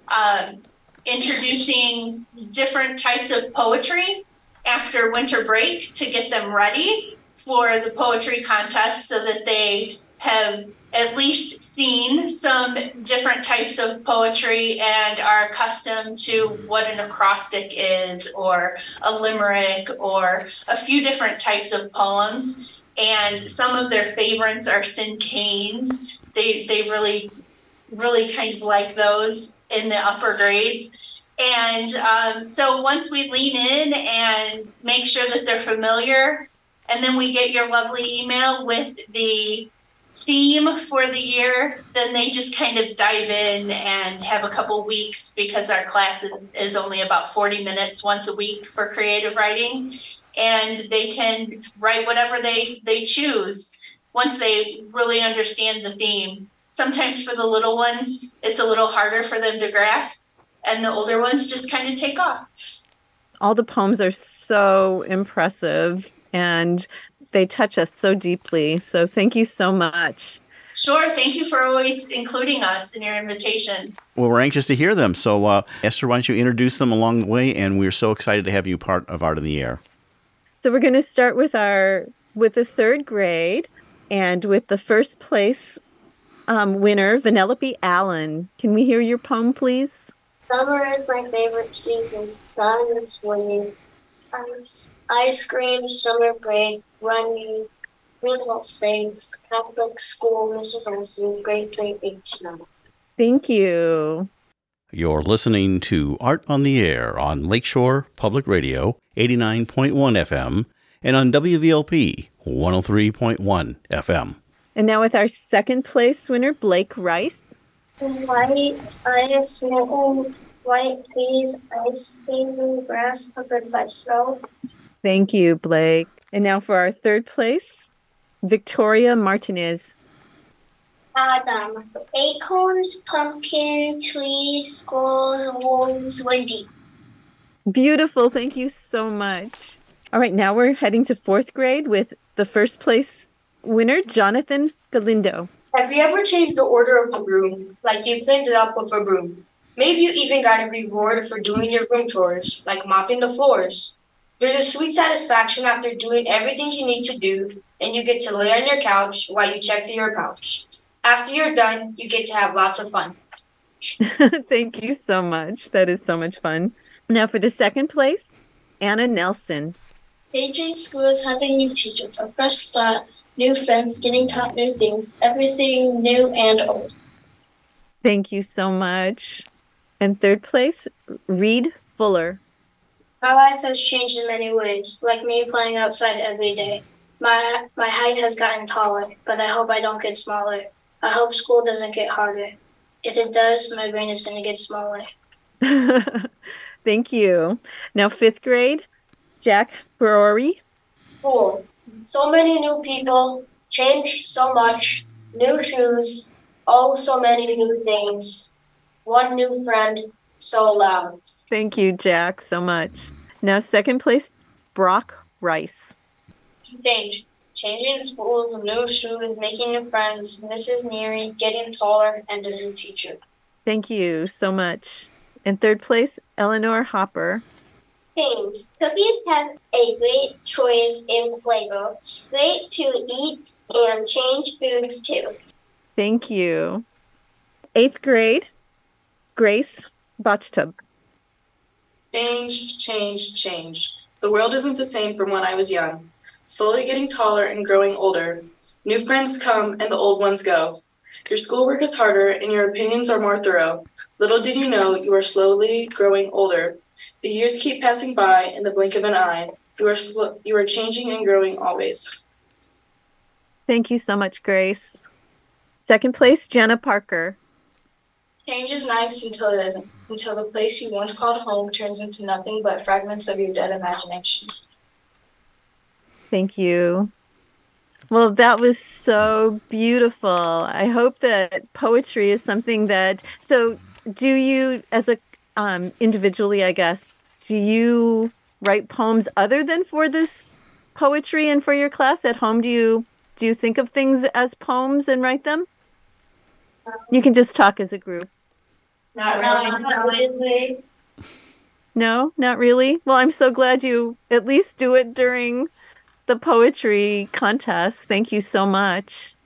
introducing different types of poetry after winter break to get them ready for the poetry contest, so that they have at least seen some different types of poetry and are accustomed to what an acrostic is, or a limerick, or a few different types of poems. And some of their favorites are cinquains. They really, really kind of like those in the upper grades. And so once we lean in and make sure that they're familiar, and then we get your lovely email with the theme for the year, then they just kind of dive in and have a couple weeks, because our class is only about 40 minutes once a week for creative writing. And they can write whatever they choose once they really understand the theme. Sometimes for the little ones, it's a little harder for them to grasp, and the older ones just kind of take off. All the poems are so impressive, and they touch us so deeply. So thank you so much. Sure. Thank you for always including us in your invitation. Well, we're anxious to hear them. So Esther, why don't you introduce them along the way? And we're so excited to have you part of Art on the Air. So we're going to start with the 3rd grade, and with the first place winner, Vanellope Allen. Can we hear your poem, please? Summer is my favorite season. Sun and swinging. Ice cream, summer break, running, Queen of All Saints, Catholic School, Mrs. Olson, grade 3 H9. Thank you. You're listening to Art on the Air on Lakeshore Public Radio, 89.1 FM, and on WVLP, 103.1 FM. And now with our second place winner, Blake Rice. White ice mountain, white peas, ice cream, grass covered by snow. Thank you, Blake. And now for our third place, Victoria Martinez. Adam, acorns, pumpkin, trees, squirrels, wolves, windy. Beautiful. Thank you so much. All right, now we're heading to fourth grade with the first place winner, Jonathan Galindo. Have you ever changed the order of a room? Like you cleaned it up with a broom. Maybe you even got a reward for doing your room chores, like mopping the floors. There's a sweet satisfaction after doing everything you need to do, and you get to lay on your couch while you check your pouch. After you're done, you get to have lots of fun. Thank you so much. That is so much fun. Now for the second place, Anna Nelson. Changing schools, having new teachers, a fresh start, new friends, getting taught new things, everything new and old. Thank you so much. And third place, Reed Fuller. My life has changed in many ways, like me playing outside every day. My height has gotten taller, but I hope I don't get smaller. I hope school doesn't get harder. If it does, my brain is going to get smaller. Thank you. Now, fifth grade, Jack Brewery. Cool. So many new people, changed so much, new shoes, oh, so many new things. One new friend, so loud. Thank you, Jack, so much. Now, second place, Brock Rice. Changing schools, new shoes, making new friends, Mrs. Neary, getting taller, and a new teacher. Thank you so much. In third place, Eleanor Hopper. Change. Cookies have a great choice in flavor. Great to eat and change foods too. Thank you. Eighth grade, Grace Botchtub. Change. The world isn't the same from when I was young. Slowly getting taller and growing older. New friends come and the old ones go. Your schoolwork is harder and your opinions are more thorough. Little did you know you are slowly growing older. The years keep passing by in the blink of an eye. You are changing and growing always. Thank you so much, Grace. Second place, Jenna Parker. Change is nice until it isn't. Until the place you once called home turns into nothing but fragments of your dead imagination. Thank you. Well, that was so beautiful. I hope that poetry is something that, so do you, as a individually, I guess, do you write poems other than for this poetry and for your class at home? Do you think of things as poems and write them? You can just talk as a group. Not really. No, not really. Well, I'm so glad you at least do it during the poetry contest. Thank you so much.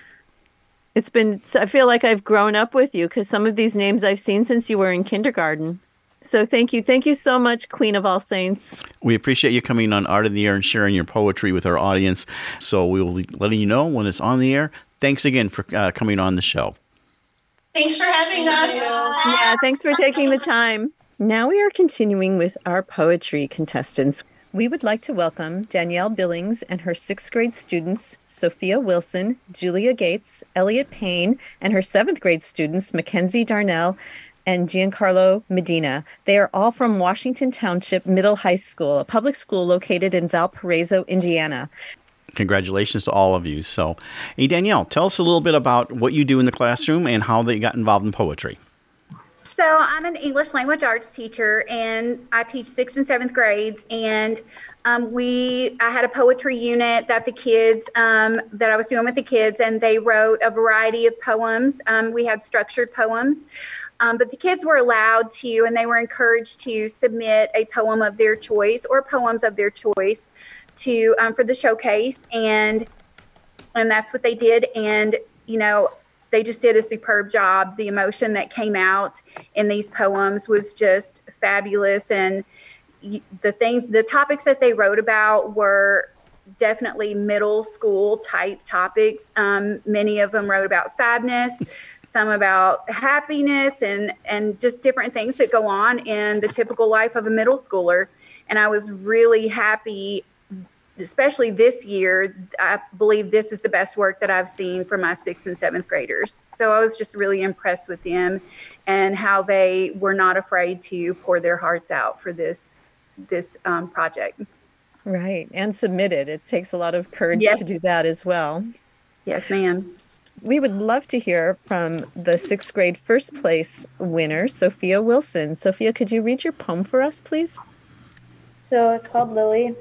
I feel like I've grown up with you because some of these names I've seen since you were in kindergarten. So thank you. Thank you so much, Queen of All Saints. We appreciate you coming on Art in the Air and sharing your poetry with our audience. So we will be letting you know when it's on the air. Thanks again for coming on the show. Thanks for having us. Yeah, thanks for taking the time. Now we are continuing with our poetry contestants. We would like to welcome Danielle Billings and her sixth grade students, Sophia Wilson, Julia Gates, Elliot Payne, and her seventh grade students, Mackenzie Darnell and Giancarlo Medina. They are all from Washington Township Middle High School, a public school located in Valparaiso, Indiana. Congratulations to all of you. So, hey, Danielle, tell us a little bit about what you do in the classroom and how they got involved in poetry. So I'm an English language arts teacher, and I teach 6th and 7th grades. And I had a poetry unit that the kids that I was doing with the kids, and they wrote a variety of poems. We had structured poems, but the kids were allowed to, and they were encouraged to submit a poem of their choice or poems of their choice to for the showcase, and that's what they did. And they just did a superb job. The emotion that came out in these poems was just fabulous. And the topics that they wrote about were definitely middle school type topics. Many of them wrote about sadness, some about happiness, and just different things that go on in the typical life of a middle schooler. And I was really happy, especially this year. I believe this is the best work that I've seen for my 6th and 7th graders. So I was just really impressed with them and how they were not afraid to pour their hearts out for this project. Right. And submit it. It takes a lot of courage Yes. to do that as well. Yes, ma'am. We would love to hear from the 6th grade first place winner, Sophia Wilson. Sophia, could you read your poem for us, please? So it's called Lily.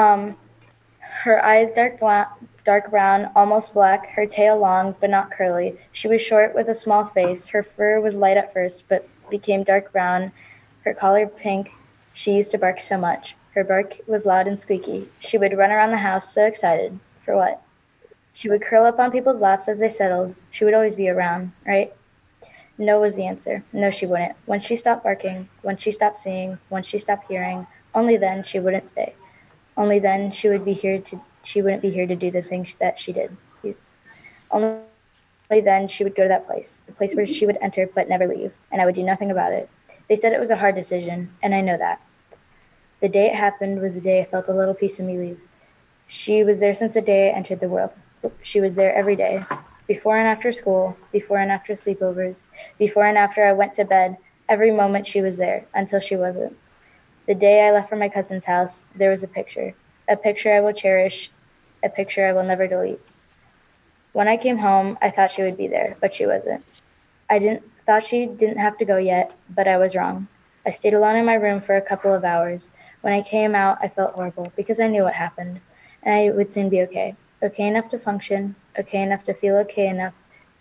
Her eyes dark brown, almost black, her tail long but not curly. She was short with a small face. Her fur was light at first but became dark brown. Her collar pink. She used to bark so much. Her bark was loud and squeaky. She would run around the house so excited. For what? She would curl up on people's laps as they settled. She would always be around, right? No was the answer. No, she wouldn't. When she stopped barking, when she stopped seeing, when she stopped hearing, only then she wouldn't stay. Only then she wouldn't be here to do the things that she did. Only then she would go to that place, the place where she would enter but never leave, and I would do nothing about it. They said it was a hard decision, and I know that. The day it happened was the day I felt a little piece of me leave. She was there since the day I entered the world. She was there every day, before and after school, before and after sleepovers, before and after I went to bed. Every moment she was there, until she wasn't. The day I left for my cousin's house, there was a picture I will cherish, a picture I will never delete. When I came home, I thought she would be there, but she wasn't. I thought she didn't have to go yet, but I was wrong. I stayed alone in my room for a couple of hours. When I came out, I felt horrible because I knew what happened, and I would soon be okay. Okay enough to function, okay enough to feel okay enough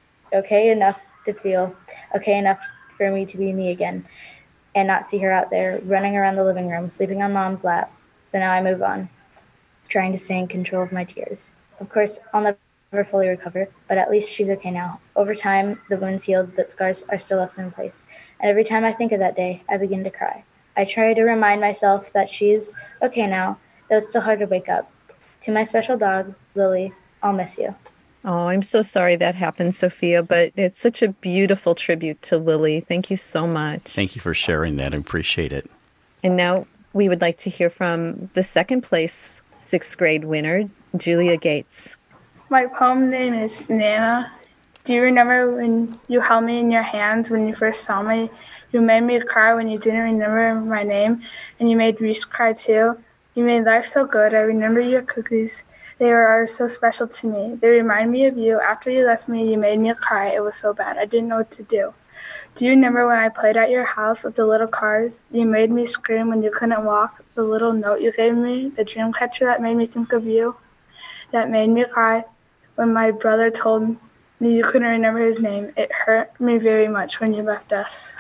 to feel okay enough for me to be me again, and not see her out there running around the living room, sleeping on Mom's lap. So now I move on, trying to stay in control of my tears. Of course, I'll never fully recover, but at least she's okay now. Over time, the wounds healed, but scars are still left in place. And every time I think of that day, I begin to cry. I try to remind myself that she's okay now, though it's still hard to wake up. To my special dog, Lily, I'll miss you. Oh, I'm so sorry that happened, Sophia, but it's such a beautiful tribute to Lily. Thank you so much. Thank you for sharing that. I appreciate it. And now we would like to hear from the 2nd place 6th grade winner, Julia Gates. My poem name is Nana. Do you remember when you held me in your hands when you first saw me? You made me cry when you didn't remember my name, and you made Reese cry too. You made life so good. I remember your cookies. They were so special to me. They remind me of you. After you left me, you made me cry. It was so bad. I didn't know what to do. Do you remember when I played at your house with the little cars? You made me scream when you couldn't walk. The little note you gave me, the dream catcher that made me think of you, that made me cry when my brother told me you couldn't remember his name. It hurt me very much when you left us.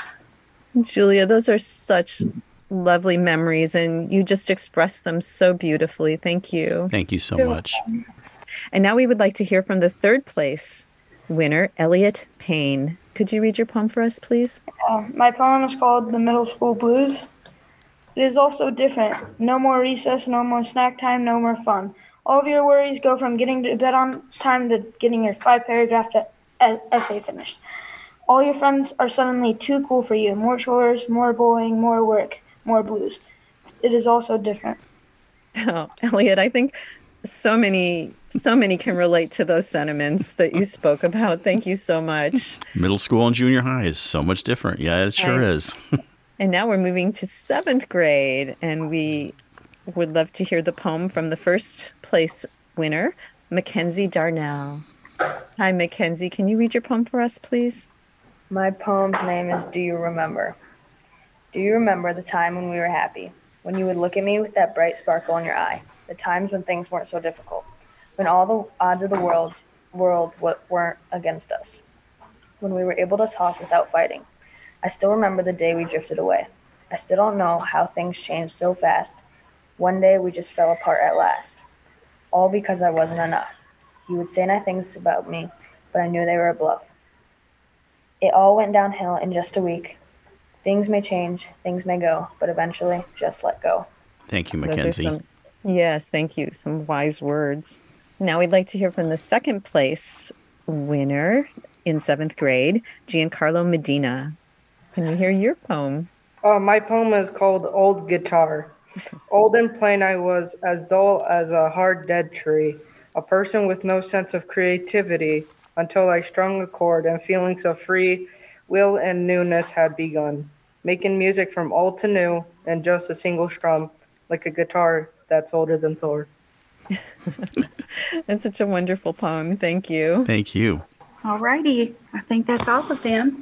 Julia, those are such lovely memories, and you just expressed them so beautifully. Thank you. Thank you so much. And now we would like to hear from the 3rd place winner, Elliot Payne. Could you read your poem for us, please? My poem is called The Middle School Blues. It is also different. No more recess, no more snack time, no more fun. All of your worries go from getting to bed on time to getting your 5-paragraph essay finished. All your friends are suddenly too cool for you. More chores, more bullying, more work, more blues. It is also different. Oh, Elliot, I think so many can relate to those sentiments that you spoke about. Thank you so much. Middle school and junior high is so much different. Yeah, it sure is. And now we're moving to 7th grade, and we would love to hear the poem from the 1st place winner, Mackenzie Darnell. Hi, Mackenzie. Can you read your poem for us, please? My poem's name is Do You Remember? Do you remember the time when we were happy? When you would look at me with that bright sparkle in your eye? The times when things weren't so difficult? When all the odds of the world weren't against us? When we were able to talk without fighting? I still remember the day we drifted away. I still don't know how things changed so fast. One day we just fell apart at last. All because I wasn't enough. You would say nice things about me, but I knew they were a bluff. It all went downhill in just a week. Things may change, things may go, but eventually just let go. Thank you, Mackenzie. Yes, thank you. Some wise words. Now we'd like to hear from the second place winner in 7th grade, Giancarlo Medina. Can we hear your poem? My poem is called Old Guitar. Old and plain I was, as dull as a hard dead tree, a person with no sense of creativity, until I strung a chord and feelings of free will and newness had begun, making music from old to new in just a single strum, like a guitar that's older than Thor. That's such a wonderful poem. Thank you. Thank you. All righty. I think that's all of them.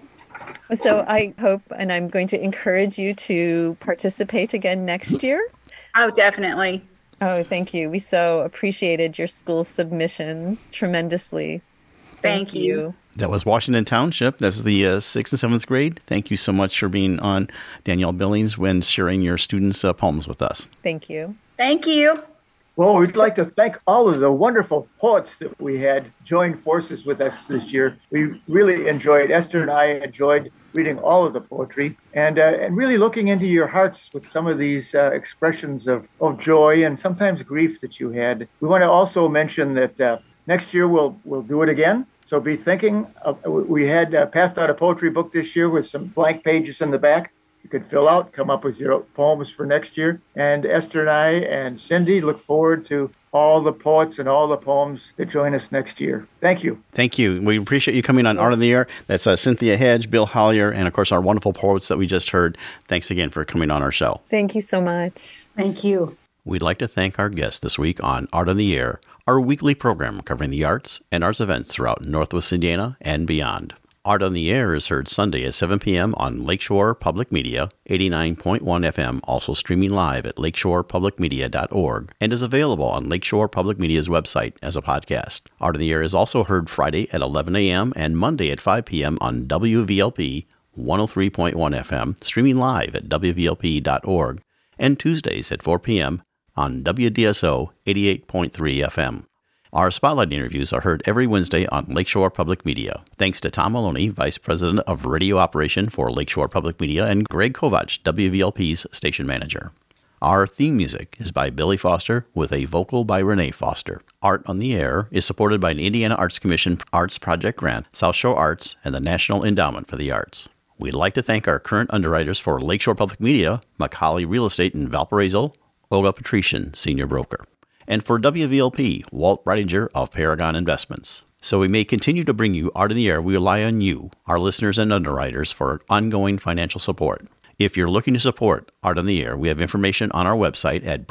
So I hope, and I'm going to encourage you to participate again next year. Oh, definitely. Oh, thank you. We so appreciated your school submissions tremendously. Thank you. That was Washington Township. That was the 6th and 7th grade. Thank you so much for being on, Danielle Billings, when sharing your students' poems with us. Thank you. Thank you. Well, we'd like to thank all of the wonderful poets that we had join forces with us this year. We really enjoyed, Esther and I enjoyed reading all of the poetry and really looking into your hearts with some of these expressions of joy and sometimes grief that you had. We want to also mention that next year we'll do it again. So be thinking we had passed out a poetry book this year with some blank pages in the back. You could fill out, come up with your poems for next year. And Esther and I and Cindy look forward to all the poets and all the poems that join us next year. Thank you. Thank you. We appreciate you coming on Art on the Air. That's Cynthia Hedge, Bill Hollier, and of course our wonderful poets that we just heard. Thanks again for coming on our show. Thank you so much. Thank you. We'd like to thank our guests this week on Art on the Air, our weekly program covering the arts and arts events throughout Northwest Indiana and beyond. Art on the Air is heard Sunday at 7 p.m. on Lakeshore Public Media, 89.1 FM, also streaming live at lakeshorepublicmedia.org, and is available on Lakeshore Public Media's website as a podcast. Art on the Air is also heard Friday at 11 a.m. and Monday at 5 p.m. on WVLP 103.1 FM, streaming live at wvlp.org, and Tuesdays at 4 p.m. on WDSO 88.3 FM. Our Spotlight interviews are heard every Wednesday on Lakeshore Public Media. Thanks to Tom Maloney, Vice President of Radio Operation for Lakeshore Public Media, and Greg Kovach, WVLP's Station Manager. Our theme music is by Billy Foster with a vocal by Renee Foster. Art on the Air is supported by an Indiana Arts Commission Arts Project Grant, South Shore Arts, and the National Endowment for the Arts. We'd like to thank our current underwriters for Lakeshore Public Media, Macaulay Real Estate in Valparaiso, Olga Patrician, Senior Broker. And for WVLP, Walt Breidinger of Paragon Investments. So we may continue to bring you Art in the Air. We rely on you, our listeners and underwriters, for ongoing financial support. If you're looking to support Art in the Air, we have information on our website at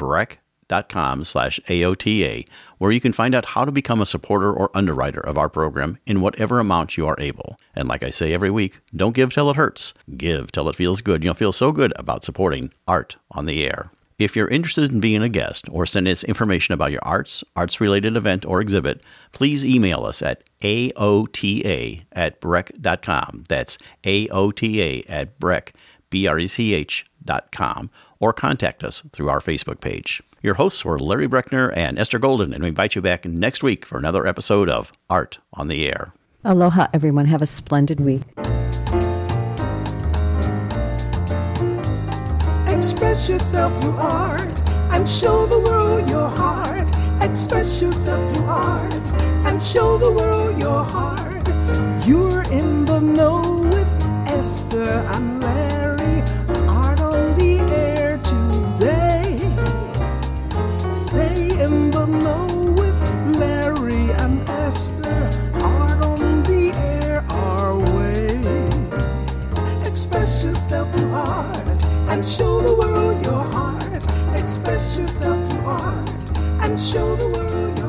breck.com/AOTA, where you can find out how to become a supporter or underwriter of our program in whatever amount you are able. And like I say every week, don't give till it hurts. Give till it feels good. You'll feel so good about supporting Art on the Air. If you're interested in being a guest or send us information about your arts-related event or exhibit, please email us at aota@breck.com. That's aota@breck.com, or contact us through our Facebook page. Your hosts were Larry Breckner and Esther Golden, and we invite you back next week for another episode of Art on the Air. Aloha, everyone. Have a splendid week. Express yourself through art and show the world your heart. Express yourself through art and show the world your heart. You're in the know with Esther and Larry. Art on the Air today. Stay in the know with Larry and Esther. Art on the Air our way. Express yourself through art and show the world your heart. Express yourself through art and show the world your heart.